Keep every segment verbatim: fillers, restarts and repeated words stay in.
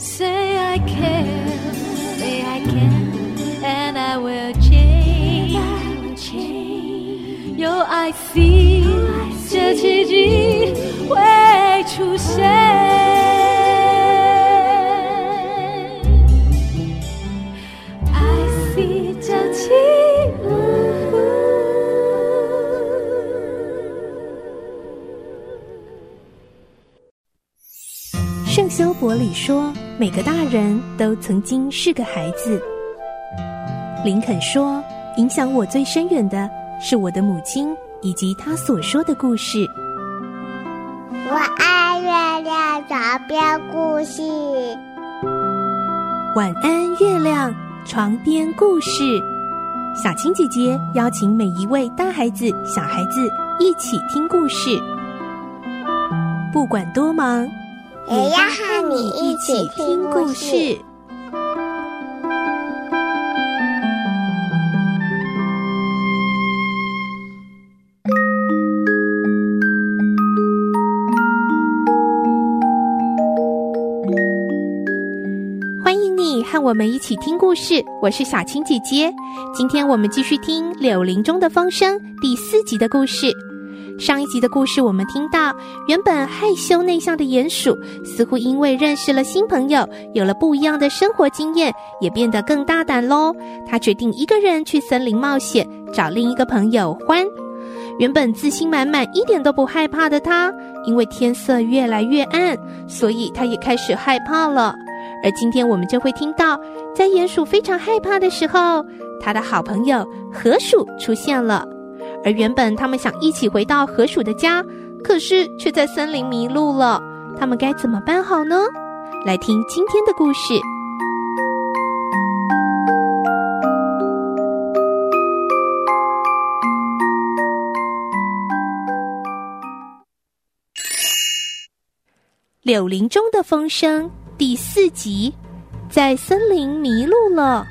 Say I care, say I can, and I will change.有爱 feel 这奇迹会出现。I see 这奇圣修伯里说，每个大人都曾经是个孩子。林肯说，影响我最深远的是我的母亲以及她所说的故事。 我爱月亮床边故事。 晚安，月亮床边故事。小青姐姐邀请每一位大孩子、小孩子一起听故事，不管多忙， 也要和你一起听故事。 欢迎你和我们一起听故事，我是小青姐姐。今天我们继续听《柳林中的风声》第四集的故事。上一集的故事我们听到，原本害羞内向的鼹鼠似乎因为认识了新朋友，有了不一样的生活经验，也变得更大胆咯。他决定一个人去森林冒险，找另一个朋友欢。原本自信满满，一点都不害怕的他，因为天色越来越暗，所以他也开始害怕了。而今天我们就会听到，在鼹鼠非常害怕的时候，他的好朋友河鼠出现了。而原本他们想一起回到河鼠的家，可是却在森林迷路了，他们该怎么办好呢？来听今天的故事。柳林中的风声第四集，在森林迷路了。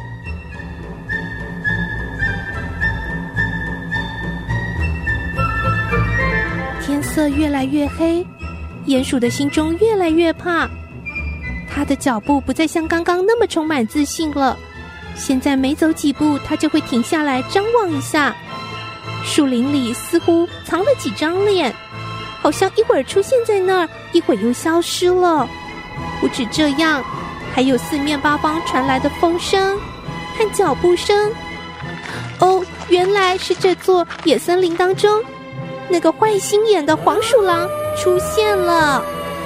天色越来越黑，鼹鼠的心中越来越怕，他的脚步不再像刚刚那么充满自信了，现在每走几步他就会停下来张望一下。树林里似乎藏了几张脸，好像一会儿出现在那儿，一会儿又消失了。不止这样，还有四面八方传来的风声和脚步声。哦，原来是这座野森林当中那个坏心眼的黄鼠狼出现了。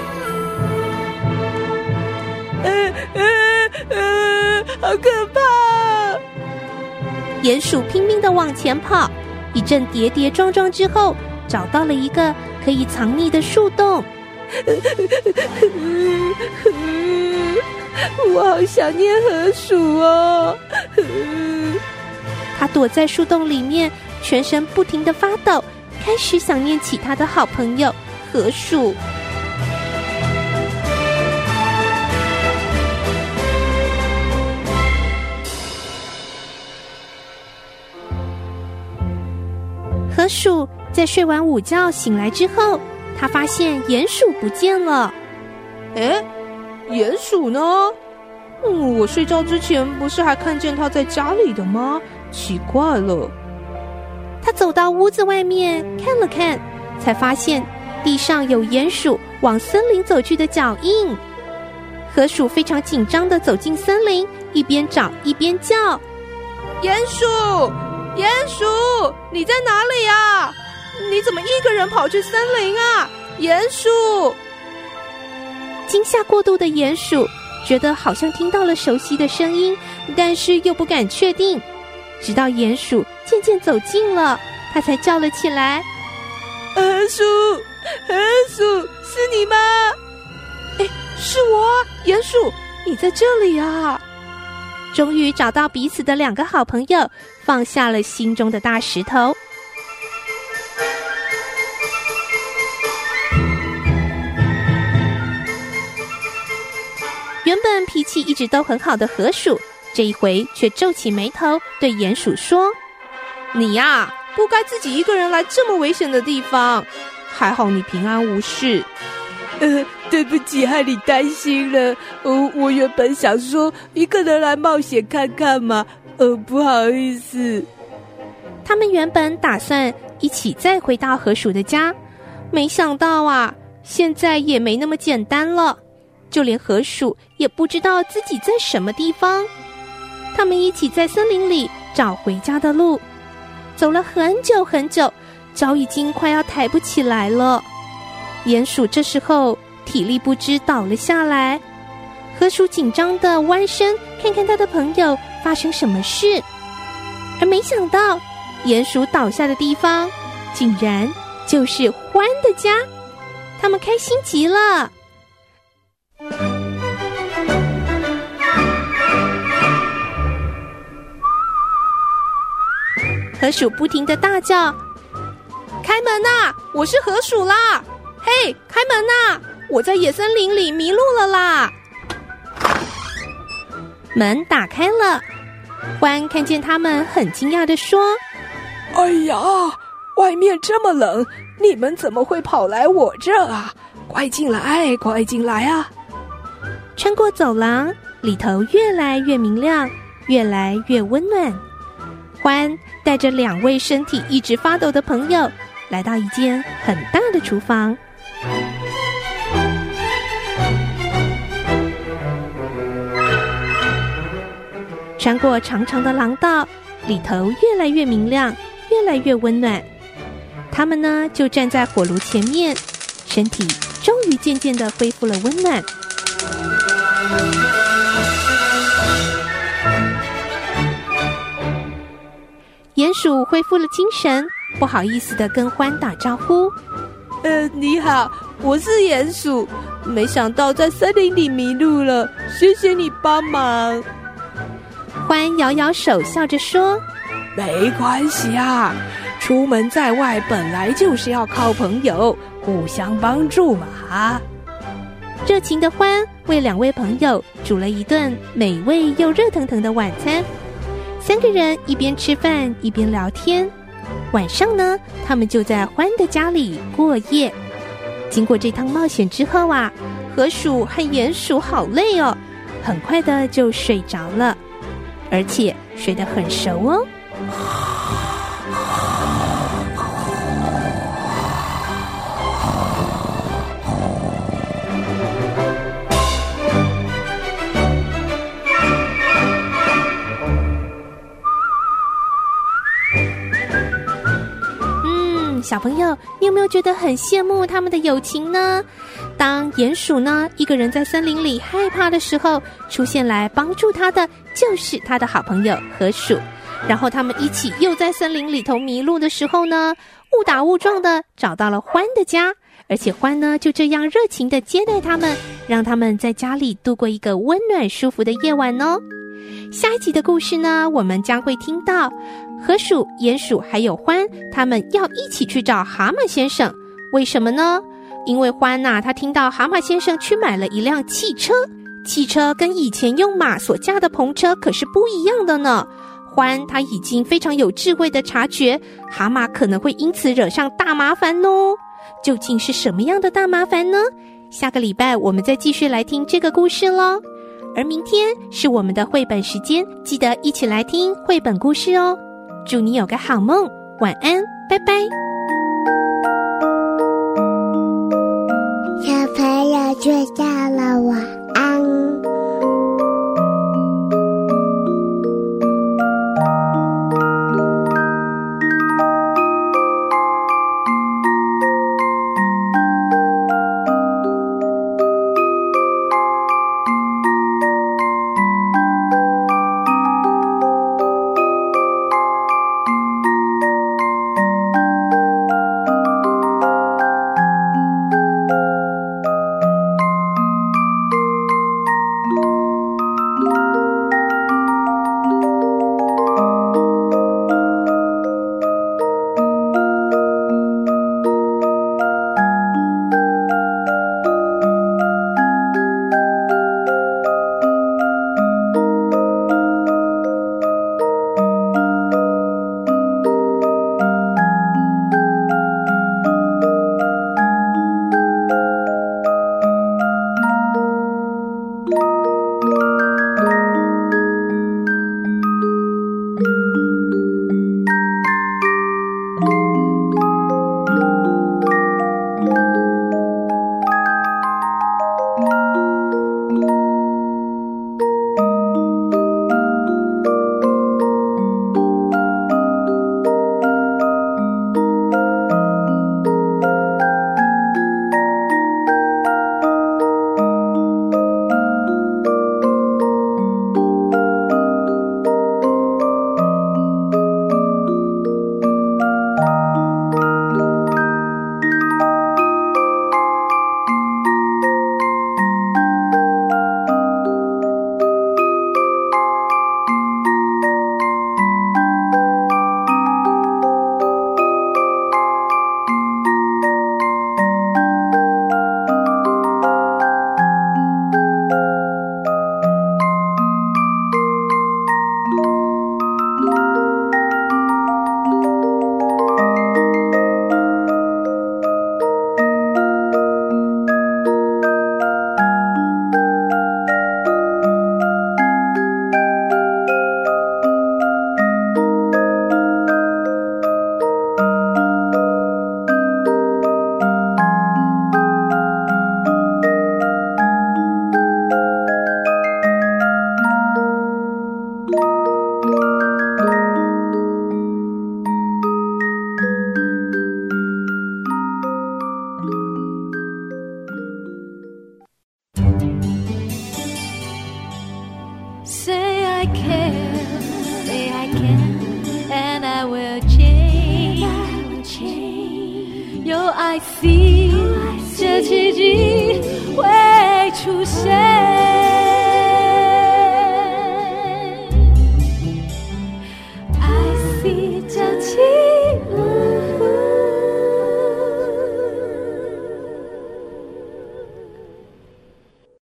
呃呃呃，好可怕！ 鼹鼠拼命地往前跑，一阵跌跌撞撞之后，找到了一个可以藏匿的树洞。 我好想念河鼠哦！ 他躲在树洞里面，全身不停地发抖，开始想念起他的好朋友河鼠。河鼠在睡完午觉醒来之后，他发现鼹鼠不见了。 诶，鼹鼠呢？嗯，我睡觉之前不是还看见他在家里的吗？奇怪了。 他走到屋子外面看了看，才发现地上有鼹鼠往森林走去的脚印。河鼠非常紧张地走进森林，一边找一边叫： 鼹鼠，鼹鼠，你在哪里啊？你怎么一个人跑去森林啊？鼹鼠！ 惊吓过度的鼹鼠觉得好像听到了熟悉的声音，但是又不敢确定。直到鼹鼠渐渐走近了，他才叫了起来： 河鼠，河鼠，是你吗？哎，是我啊，鼹鼠，你在这里啊！ 终于找到彼此的两个好朋友，放下了心中的大石头。原本脾气一直都很好的河鼠，这一回却皱起眉头，对鼹鼠说： 你呀，不该自己一个人来这么危险的地方，还好你平安无事。 呃，对不起，害你担心了。呃，我原本想说一个人来冒险看看嘛，呃，不好意思。 他们原本打算一起再回到河鼠的家，没想到啊，现在也没那么简单了。就连河鼠也不知道自己在什么地方。他们一起在森林里找回家的路，走了很久很久，脚已经快要抬不起来了。鼹鼠这时候体力不支倒了下来，河鼠紧张地弯身看看他的朋友发生什么事，而没想到鼹鼠倒下的地方竟然就是獾的家。他们开心极了。河鼠不停地大叫：开门啊，我是河鼠啦！嘿，开门啊，我在野森林里迷路了啦！门打开了，獾看见他们很惊讶地说： 哎呀，外面这么冷，你们怎么会跑来我这啊？快进来，快进来啊！ 穿过走廊，里头越来越明亮，越来越温暖。獾带着两位身体一直发抖的朋友，来到一间很大的厨房。穿过长长的廊道，里头越来越明亮，越来越温暖。他们呢，就站在火炉前面，身体终于渐渐地恢复了温暖。鼹鼠恢复了精神，不好意思地跟獾打招呼： 呃，你好，我是鼹鼠，没想到在森林里迷路了，谢谢你帮忙。 獾摇摇手，笑着说： 没关系啊，出门在外本来就是要靠朋友，互相帮助嘛。 热情的獾为两位朋友煮了一顿美味又热腾腾的晚餐。三个人一边吃饭一边聊天。晚上呢，他们就在獾的家里过夜。经过这趟冒险之后啊，河鼠和鼹鼠好累哦，很快的就睡着了，而且睡得很熟哦。小朋友，你有没有觉得很羡慕他们的友情呢？当鼹鼠呢一个人在森林里害怕的时候，出现来帮助他的就是他的好朋友河鼠。然后他们一起又在森林里头迷路的时候呢，误打误撞的找到了獾的家，而且獾呢就这样热情的接待他们，让他们在家里度过一个温暖舒服的夜晚哦。下一集的故事呢，我们将会听到河鼠、鼹鼠还有獾，他们要一起去找蛤蟆先生。为什么呢？因为獾啊，他听到蛤蟆先生去买了一辆汽车，汽车跟以前用马所驾的篷车可是不一样的呢。獾他已经非常有智慧的察觉，蛤蟆可能会因此惹上大麻烦哦。究竟是什么样的大麻烦呢？下个礼拜我们再继续来听这个故事咯。而明天是我们的绘本时间，记得一起来听绘本故事哦。祝你有个好梦，晚安，拜拜。 小朋友睡觉了，晚安。 I see， 这奇迹会出现。